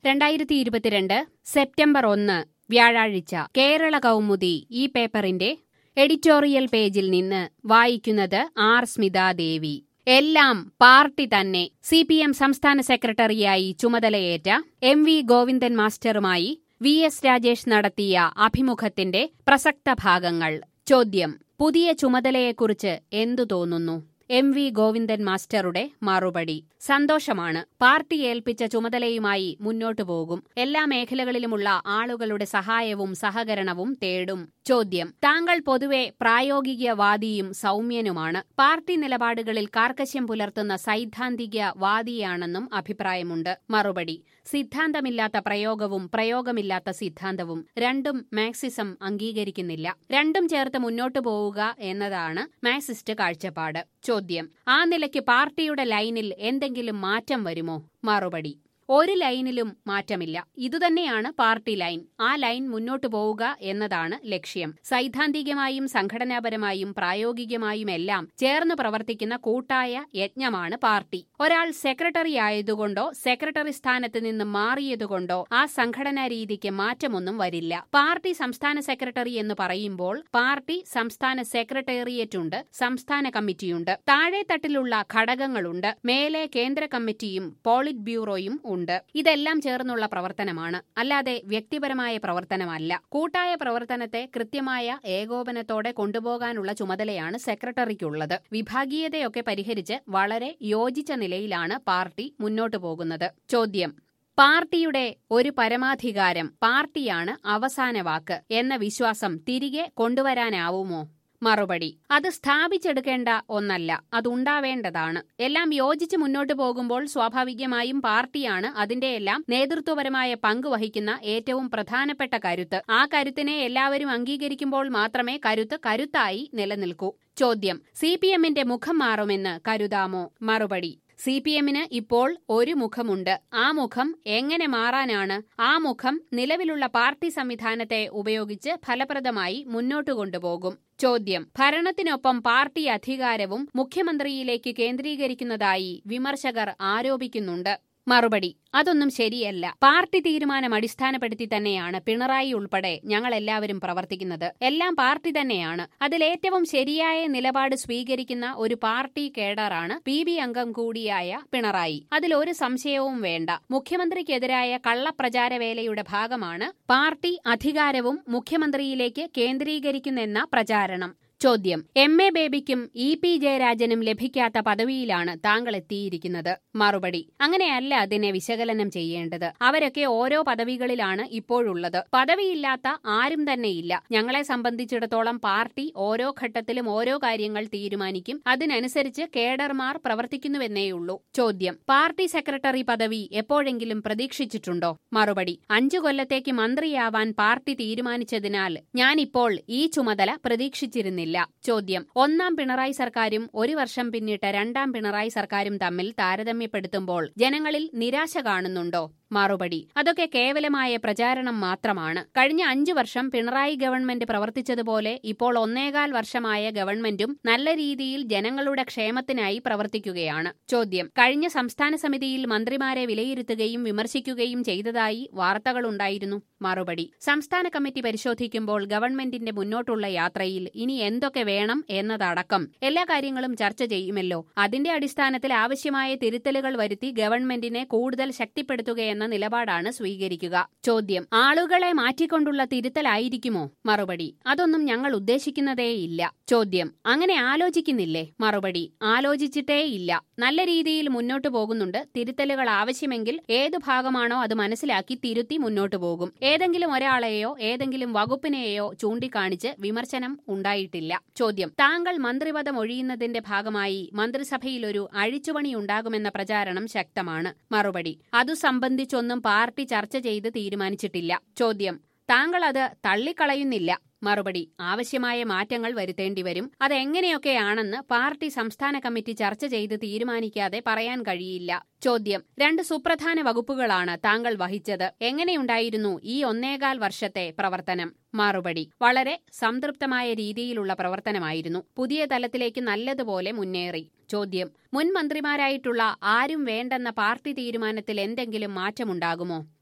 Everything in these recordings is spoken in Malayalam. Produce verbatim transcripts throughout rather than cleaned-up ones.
രണ്ടായിരത്തി ഇരുപത്തിരണ്ട് സെപ്റ്റംബർ ഒന്ന് വ്യാഴാഴ്ച കേരള കൗമുദി ഈ പേപ്പറിന്റെ എഡിറ്റോറിയൽ പേജിൽ നിന്ന് വായിക്കുന്നത് ആർ സ്മിതാദേവി. എല്ലാം പാർട്ടി തന്നെ. സി പി എം സംസ്ഥാന സെക്രട്ടറിയായി ചുമതലയേറ്റ എം വി ഗോവിന്ദൻ മാസ്റ്ററുമായി വി എസ് രാജേഷ് നടത്തിയ അഭിമുഖത്തിന്റെ പ്രസക്ത ഭാഗങ്ങൾ. ചോദ്യം: പുതിയ ചുമതലയെക്കുറിച്ച് എന്തു തോന്നുന്നു? എം വി ഗോവിന്ദൻ മാസ്റ്ററുടെ മറുപടി: സന്തോഷമാണ്. പാർട്ടി ഏൽപ്പിച്ച ചുമതലയുമായി മുന്നോട്ടു പോകും. എല്ലാ മേഖലകളിലുമുള്ള ആളുകളുടെ സഹായവും സഹകരണവും തേടും. ചോദ്യം: താങ്കൾ പൊതുവെ പ്രായോഗികവാദിയും സൗമ്യനുമാണ്. പാർട്ടി നിലപാടുകളിൽ കാർക്കശ്യം പുലർത്തുന്ന സൈദ്ധാന്തികവാദിയാണെന്നും അഭിപ്രായമുണ്ട്. മറുപടി: സിദ്ധാന്തമില്ലാത്ത പ്രയോഗവും പ്രയോഗമില്ലാത്ത സിദ്ധാന്തവും രണ്ടും മാർക്സിസം അംഗീകരിക്കുന്നില്ല. രണ്ടും ചേർത്ത് മുന്നോട്ടു പോവുക എന്നതാണ് മാർക്സിസ്റ്റ് കാഴ്ചപ്പാട്. ചോദ്യം: ആ നിലയ്ക്ക് പാർട്ടിയുടെ ലൈനിൽ എന്തെങ്കിലും മാറ്റം വരുമോ? മറുപടി: ഒരു ലൈനിലും മാറ്റമില്ല. ഇതുതന്നെയാണ് പാർട്ടി ലൈൻ. ആ ലൈൻ മുന്നോട്ടു പോവുക എന്നതാണ് ലക്ഷ്യം. സൈദ്ധാന്തികമായും സംഘടനാപരമായും പ്രായോഗികമായുമെല്ലാം ചേർന്ന് പ്രവർത്തിക്കുന്ന കൂട്ടായ യജ്ഞമാണ് പാർട്ടി. ഒരാൾ സെക്രട്ടറി ആയതുകൊണ്ടോ സെക്രട്ടറി സ്ഥാനത്ത് നിന്ന് മാറിയതുകൊണ്ടോ ആ സംഘടനാ രീതിക്ക് മാറ്റമൊന്നും വരില്ല. പാർട്ടി സംസ്ഥാന സെക്രട്ടറി എന്ന് പറയുമ്പോൾ പാർട്ടി സംസ്ഥാന സെക്രട്ടേറിയറ്റുണ്ട്, സംസ്ഥാന കമ്മിറ്റിയുണ്ട്, താഴെത്തട്ടിലുള്ള ഘടകങ്ങളുണ്ട്, മേലെ കേന്ദ്ര കമ്മിറ്റിയും പോളിറ്റ് ബ്യൂറോയും ഉണ്ട്. ഇതെല്ലാം ചേർന്നുള്ള പ്രവർത്തനമാണ്, അല്ലാതെ വ്യക്തിപരമായ പ്രവർത്തനമല്ല. കൂട്ടായ പ്രവർത്തനത്തെ കൃത്യമായ ഏകോപനത്തോടെ കൊണ്ടുപോകാനുള്ള ചുമതലയാണ് സെക്രട്ടറിക്കുള്ളത്. വിഭാഗീയതയൊക്കെ പരിഹരിച്ച് വളരെ യോജിച്ച നിലയിലാണ് പാർട്ടി മുന്നോട്ടു പോകുന്നത്. ചോദ്യം: പാർട്ടിയുടെ ഒരു പരമാധികാരം, പാർട്ടിയാണ് അവസാന വാക്ക് എന്ന വിശ്വാസം തിരികെ കൊണ്ടുവരാനാവുമോ? മറുപടി: അത് സ്ഥാപിച്ചെടുക്കേണ്ട ഒന്നല്ല, അതുണ്ടാവേണ്ടതാണ്. എല്ലാം യോജിച്ച് മുന്നോട്ടു പോകുമ്പോൾ സ്വാഭാവികമായും പാർട്ടിയാണ് അതിന്റെയെല്ലാം നേതൃത്വപരമായ പങ്ക് വഹിക്കുന്ന ഏറ്റവും പ്രധാനപ്പെട്ട കരുത്ത്. ആ കരുത്തിനെ എല്ലാവരും അംഗീകരിക്കുമ്പോൾ മാത്രമേ കരുത്ത് കരുത്തായി നിലനിൽക്കൂ. ചോദ്യം: സി പി എമ്മിന്റെ മുഖം മാറുമെന്ന് കരുതാമോ? മറുപടി: സി പി എമ്മിന് ഇപ്പോൾ ഒരു മുഖമുണ്ട്. ആ മുഖം എങ്ങനെ മാറാനാണ്? ആ മുഖം നിലവിലുള്ള പാർട്ടി സംവിധാനത്തെ ഉപയോഗിച്ച് ഫലപ്രദമായി മുന്നോട്ടു കൊണ്ടുപോകും. ചോദ്യം: ഭരണത്തിനൊപ്പം പാർട്ടി അധികാരവും മുഖ്യമന്ത്രിയിലേക്ക് കേന്ദ്രീകരിക്കുന്നതായി വിമർശകർ ആരോപിക്കുന്നുണ്ട്. മറുപടി: അതൊന്നും ശരിയല്ല. പാർട്ടി തീരുമാനം അടിസ്ഥാനപ്പെടുത്തി തന്നെയാണ് പിണറായി ഉൾപ്പെടെ ഞങ്ങളെല്ലാവരും പ്രവർത്തിക്കുന്നത്. എല്ലാം പാർട്ടി തന്നെയാണ്. അതിലേറ്റവും ശരിയായ നിലപാട് സ്വീകരിക്കുന്ന ഒരു പാർട്ടി കേഡറാണ് പി ബി അംഗം കൂടിയായ പിണറായി. അതിലൊരു സംശയവും വേണ്ട. മുഖ്യമന്ത്രിക്കെതിരായ കള്ളപ്രചാരവേലയുടെ ഭാഗമാണ് പാർട്ടി അധികാരവും മുഖ്യമന്ത്രിയിലേക്ക് കേന്ദ്രീകരിക്കുന്നെന്ന പ്രചാരണം. ചോദ്യം: എം എ ബേബിക്കും ഇ പി ജയരാജനും ലഭിക്കാത്ത പദവിയിലാണ് താങ്കൾ എത്തിയിരിക്കുന്നത്. മറുപടി: അങ്ങനെയല്ല അതിനെ വിശകലനം ചെയ്യേണ്ടത്. അവരൊക്കെ ഓരോ പദവികളിലാണ് ഇപ്പോഴുള്ളത്. പദവിയില്ലാത്ത ആരും തന്നെയില്ല. ഞങ്ങളെ സംബന്ധിച്ചിടത്തോളം പാർട്ടി ഓരോ ഘട്ടത്തിലും ഓരോ കാര്യങ്ങൾ തീരുമാനിക്കും. അതിനനുസരിച്ച് കേഡർമാർ പ്രവർത്തിക്കുന്നുവെന്നേയുള്ളൂ. ചോദ്യം: പാർട്ടി സെക്രട്ടറി പദവി എപ്പോഴെങ്കിലും പ്രതീക്ഷിച്ചിട്ടുണ്ടോ? മറുപടി: അഞ്ചു കൊല്ലത്തേക്ക് മന്ത്രിയാവാൻ പാർട്ടി തീരുമാനിച്ചതിനാൽ ഞാനിപ്പോൾ ഈ ചുമതല പ്രതീക്ഷിച്ചിരുന്നില്ല. ചോദ്യം: ഒന്നാം പിണറായി സർക്കാരും ഒരു വർഷം പിന്നിട്ട രണ്ടാം പിണറായി സർക്കാരും തമ്മിൽ താരതമ്യപ്പെടുത്തുമ്പോൾ ജനങ്ങളിൽ നിരാശ കാണുന്നുണ്ടോ? മറുപടി: അതൊക്കെ കേവലമായ പ്രചാരണം മാത്രമാണ്. കഴിഞ്ഞ അഞ്ചു വർഷം പിണറായി ഗവൺമെന്റ് പ്രവർത്തിച്ചതുപോലെ ഇപ്പോൾ ഒന്നേകാൽ വർഷമായ ഗവൺമെന്റും നല്ല രീതിയിൽ ജനങ്ങളുടെ ക്ഷേമത്തിനായി പ്രവർത്തിക്കുകയാണ്. ചോദ്യം: കഴിഞ്ഞ സംസ്ഥാന സമിതിയിൽ മന്ത്രിമാരെ വിലയിരുത്തുകയും വിമർശിക്കുകയും ചെയ്തതായി വാർത്തകളുണ്ടായിരുന്നു. മറുപടി: സംസ്ഥാന കമ്മിറ്റി പരിശോധിക്കുമ്പോൾ ഗവൺമെന്റിന്റെ മുന്നോട്ടുള്ള യാത്രയിൽ ഇനി എന്തൊക്കെ വേണം എന്നതടക്കം എല്ലാ കാര്യങ്ങളും ചർച്ച ചെയ്യുമല്ലോ. അതിന്റെ അടിസ്ഥാനത്തിൽ ആവശ്യമായ തിരുത്തലുകൾ വരുത്തി ഗവൺമെന്റിനെ കൂടുതൽ ശക്തിപ്പെടുത്തുകയെന്ന നിലപാടാണ് സ്വീകരിക്കുക. ചോദ്യം: ആളുകളെ മാറ്റിക്കൊണ്ടുള്ള തിരുത്തലായിരിക്കുമോ? മറുപടി: അതൊന്നും ഞങ്ങൾ ഉദ്ദേശിക്കുന്നതേയില്ല. ചോദ്യം: അങ്ങനെ ആലോചിക്കുന്നില്ലേ? മറുപടി: ആലോചിച്ചിട്ടേയില്ല. നല്ല രീതിയിൽ മുന്നോട്ടു പോകുന്നുണ്ട്. തിരുത്തലുകൾ ആവശ്യമെങ്കിൽ ഏതു ഭാഗമാണോ അത് മനസ്സിലാക്കി തിരുത്തി മുന്നോട്ടു പോകും. ഏതെങ്കിലും ഒരാളെയോ ഏതെങ്കിലും വകുപ്പിനെയോ ചൂണ്ടിക്കാണിച്ച് വിമർശനം ഉണ്ടായിട്ടില്ല. ചോദ്യം: താങ്കൾ മന്ത്രിപദം ഒഴിയുന്നതിന്റെ ഭാഗമായി മന്ത്രിസഭയിൽ ഒരു അഴിച്ചുപണിയുണ്ടാകുമെന്ന പ്രചാരണം ശക്തമാണ്. മറുപടി: അതു സംബന്ധിച്ചൊന്നും പാർട്ടി ചർച്ച ചെയ്ത് തീരുമാനിച്ചിട്ടില്ല. ചോദ്യം: താങ്കൾ അത് തള്ളിക്കളയുന്നില്ല? മറുപടി: ആവശ്യമായ മാറ്റങ്ങൾ വരുത്തേണ്ടിവരും. അതെങ്ങനെയൊക്കെയാണെന്ന് പാർട്ടി സംസ്ഥാന കമ്മിറ്റി ചർച്ച ചെയ്ത് തീരുമാനിക്കാതെ പറയാൻ കഴിയില്ല. ചോദ്യം: രണ്ട് സുപ്രധാന വകുപ്പുകളാണ് താങ്കൾ വഹിച്ചത്. എങ്ങനെയുണ്ടായിരുന്നു ഈ ഒന്നേകാൽ വർഷത്തെ പ്രവർത്തനം? മറുപടി: വളരെ സംതൃപ്തമായ രീതിയിലുള്ള പ്രവർത്തനമായിരുന്നു. പുതിയ തലത്തിലേക്ക് നല്ലതുപോലെ മുന്നേറി. ചോദ്യം: മുൻ മന്ത്രിമാരായിട്ടുള്ള ആരും വേണ്ടെന്ന പാർട്ടി തീരുമാനത്തിൽ എന്തെങ്കിലും മാറ്റമുണ്ടാകുമോ?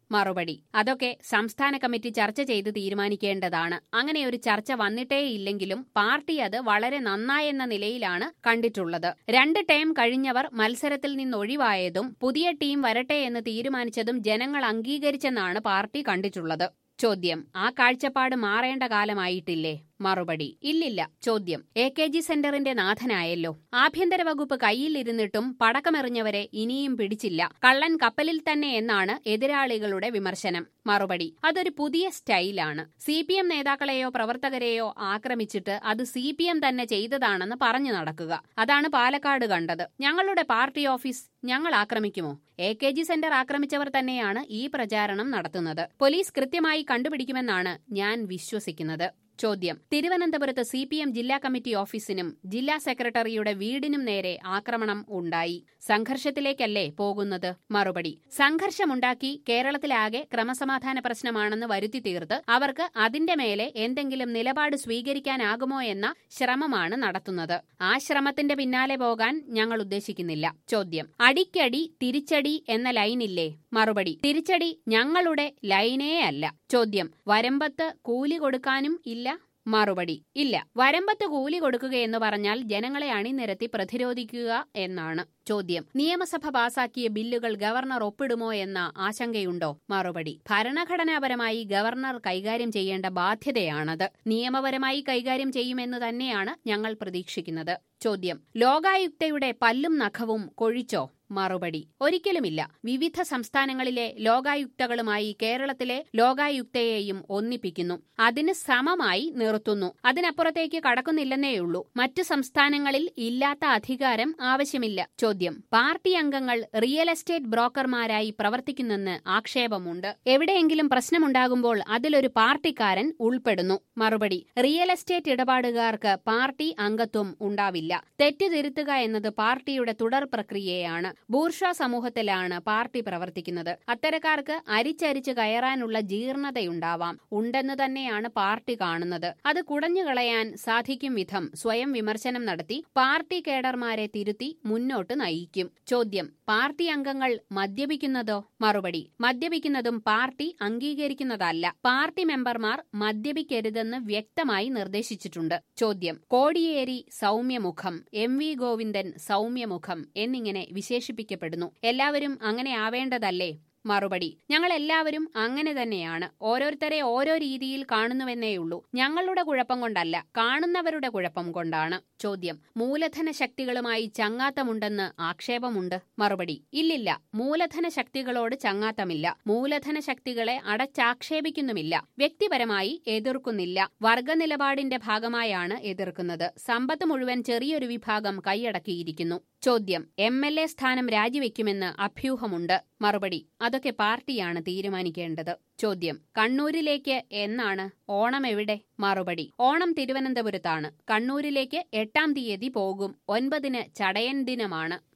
മറുപടി: അതൊക്കെ സംസ്ഥാന കമ്മിറ്റി ചർച്ച ചെയ്ത് തീരുമാനിക്കേണ്ടതാണ്. അങ്ങനെയൊരു ചർച്ച വന്നിട്ടേയില്ലെങ്കിലും പാർട്ടി അത് വളരെ നന്നായെന്ന നിലയിലാണ് കണ്ടിട്ടുള്ളത്. രണ്ട് ടേം കഴിഞ്ഞവർ മത്സരത്തിൽ നിന്നൊഴിവായതും പുതിയ ടീം വരട്ടെ എന്ന് തീരുമാനിച്ചതും ജനങ്ങൾ അംഗീകരിച്ചെന്നാണ് പാർട്ടി കണ്ടിട്ടുള്ളത്. ചോദ്യം: ആ കാഴ്ചപ്പാട് മാറേണ്ട കാലമായിട്ടില്ലേ? മറുപടി: ഇല്ലില്ല. ചോദ്യം: എ കെ ജി സെന്ററിന്റെ നാഥനായല്ലോ. ആഭ്യന്തര വകുപ്പ് കയ്യിലിരുന്നിട്ടും പടക്കമെറിഞ്ഞവരെ ഇനിയും പിടിച്ചില്ല. കള്ളൻ കപ്പലിൽ തന്നെ എന്നാണ് എതിരാളികളുടെ വിമർശനം. മറുപടി: അതൊരു പുതിയ സ്റ്റൈലാണ്. സി പി എം നേതാക്കളെയോ പ്രവർത്തകരെയോ ആക്രമിച്ചിട്ട് അത് സി പി എം തന്നെ ചെയ്തതാണെന്ന് പറഞ്ഞു നടക്കുക. അതാണ് പാലക്കാട് കണ്ടത്. ഞങ്ങളുടെ പാർട്ടി ഓഫീസ് ഞങ്ങൾ ആക്രമിക്കുമോ? എ കെ ജി സെന്റർ ആക്രമിച്ചവർ തന്നെയാണ് ഈ പ്രചാരണം നടത്തുന്നത്. പോലീസ് കൃത്യമായി കണ്ടുപിടിക്കുമെന്നാണ് ഞാൻ വിശ്വസിക്കുന്നത്. ചോദ്യം: തിരുവനന്തപുരത്ത് സി പി എം ജില്ലാ കമ്മിറ്റി ഓഫീസിനും ജില്ലാ സെക്രട്ടറിയുടെ വീടിനും നേരെ ആക്രമണം ഉണ്ടായി. സംഘർഷത്തിലേക്കല്ലേ പോകുന്നത്? മറുപടി: സംഘർഷമുണ്ടാക്കി കേരളത്തിലാകെ ക്രമസമാധാന പ്രശ്നമാണെന്ന് വരുത്തി തീർത്ത് അവർക്ക് അതിന്റെ മേലെ എന്തെങ്കിലും നിലപാട് സ്വീകരിക്കാനാകുമോ എന്ന ശ്രമമാണ് നടത്തുന്നത്. ആ ശ്രമത്തിന്റെ പിന്നാലെ പോകാൻ ഞങ്ങൾ ഉദ്ദേശിക്കുന്നില്ല. ചോദ്യം: അടിക്കടി തിരിച്ചടി എന്ന ലൈനില്ലേ? മറുപടി: തിരിച്ചടി ഞങ്ങളുടെ ലൈനേ അല്ല. ചോദ്യം: വരമ്പത്ത് കൂലി കൊടുക്കാനും ഇല്ല? മറുപടി: ഇല്ല. വരമ്പത്ത് കൂലി കൊടുക്കുകയെന്ന് പറഞ്ഞാൽ ജനങ്ങളെ അണിനിരത്തി പ്രതിരോധിക്കുക എന്നാണ്. ചോദ്യം: നിയമസഭ പാസാക്കിയ ബില്ലുകൾ ഗവർണർ ഒപ്പിടുമോ എന്ന ആശങ്കയുണ്ടോ? മറുപടി: ഭരണഘടനാപരമായി ഗവർണർ കൈകാര്യം ചെയ്യേണ്ട ബാധ്യതയാണത്. നിയമപരമായി കൈകാര്യം ചെയ്യുമെന്ന് തന്നെയാണ് ഞങ്ങൾ പ്രതീക്ഷിക്കുന്നത്. ചോദ്യം: ലോകായുക്തയുടെ പല്ലും നഖവും കൊഴിച്ചോ? മറുപടി: ഒരിക്കലുമില്ല. വിവിധ സംസ്ഥാനങ്ങളിലെ ലോകായുക്തകളുമായി കേരളത്തിലെ ലോകായുക്തയെയും ഒന്നിപ്പിക്കുന്നു. അതിന് സമമായി നിർത്തുന്നു. അതിനപ്പുറത്തേക്ക് കടക്കുന്നില്ലെന്നേയുള്ളൂ. മറ്റു സംസ്ഥാനങ്ങളിൽ ഇല്ലാത്ത അധികാരം ആവശ്യമില്ല. ചോദ്യം: പാർട്ടി അംഗങ്ങൾ റിയൽ എസ്റ്റേറ്റ് ബ്രോക്കർമാരായി പ്രവർത്തിക്കുന്നെന്ന് ആക്ഷേപമുണ്ട്. എവിടെയെങ്കിലും പ്രശ്നമുണ്ടാകുമ്പോൾ അതിലൊരു പാർട്ടിക്കാരൻ ഉൾപ്പെടുന്നു. മറുപടി: റിയൽ എസ്റ്റേറ്റ് ഇടപാടുകാർക്ക് പാർട്ടി അംഗത്വം ഉണ്ടാവില്ല. തെറ്റ് തിരുത്തുക എന്നത് പാർട്ടിയുടെ തുടർ പ്രക്രിയയാണ്. ബൂർഷ്വാ സമൂഹത്തിലാണ് പാർട്ടി പ്രവർത്തിക്കുന്നത്. അത്തരക്കാർക്ക് അരിച്ചരിച്ച് കയറാനുള്ള ജീർണതയുണ്ടാവാം. ഉണ്ടെന്ന് തന്നെയാണ് പാർട്ടി കാണുന്നത്. അത് കുടഞ്ഞുകളയാൻ സാധിക്കും വിധം സ്വയം വിമർശനം നടത്തി പാർട്ടി കേഡർമാരെ തിരുത്തി മുന്നോട്ട് നയിക്കും. ചോദ്യം: പാർട്ടി അംഗങ്ങൾ മദ്യപിക്കുന്നതോ? മറുപടി: മദ്യപിക്കുന്നതും പാർട്ടി അംഗീകരിക്കുന്നതല്ല. പാർട്ടി മെമ്പർമാർ മദ്യപിക്കരുതെന്ന് വ്യക്തമായി നിർദ്ദേശിച്ചിട്ടുണ്ട്. ചോദ്യം: കോടിയേരി സൗമ്യമുഖം, എം വി ഗോവിന്ദൻ സൗമ്യമുഖം എന്നിങ്ങനെ വിശേഷിപ്പിക്കപ്പെടുന്നു. എല്ലാവരും അങ്ങനെ ആവേണ്ടതല്ലേ? മറുപടി: ഞങ്ങൾ എല്ലാവരും അങ്ങനെ തന്നെയാണ്. ഓരോരുത്തരെ ഓരോ രീതിയിൽ കാണുന്നുവെന്നേയുള്ളൂ. ഞങ്ങളുടെ കുഴപ്പം കൊണ്ടല്ല, കാണുന്നവരുടെ കുഴപ്പം കൊണ്ടാണ്. ചോദ്യം: മൂലധന ശക്തികളുമായി ചങ്ങാത്തമുണ്ടെന്ന് ആക്ഷേപമുണ്ട്. മറുപടി: ഇല്ലില്ല. മൂലധന ശക്തികളോട് ചങ്ങാത്തമില്ല. മൂലധന ശക്തികളെ അടച്ചാക്ഷേപിക്കുന്നുമില്ല. വ്യക്തിപരമായി എതിർക്കുന്നില്ല. വർഗ നിലപാടിന്റെ ഭാഗമായാണ് എതിർക്കുന്നത്. സമ്പത്ത് മുഴുവൻ ചെറിയൊരു വിഭാഗം കൈയടക്കിയിരിക്കുന്നു. ചോദ്യം: എം എൽ എ സ്ഥാനം രാജിവെക്കുമെന്ന് അഭ്യൂഹമുണ്ട്. മറുപടി: അതൊക്കെ പാർട്ടിയാണ് തീരുമാനിക്കേണ്ടത്. ചോദ്യം: കണ്ണൂരിലേക്ക് എന്നാണ്? ഓണം എവിടെ? മറുപടി: ഓണം തിരുവനന്തപുരത്താണ്. കണ്ണൂരിലേക്ക് എട്ടാം തീയതി പോകും. ഒൻപതിന് ചടയൻ ദിനമാണ്.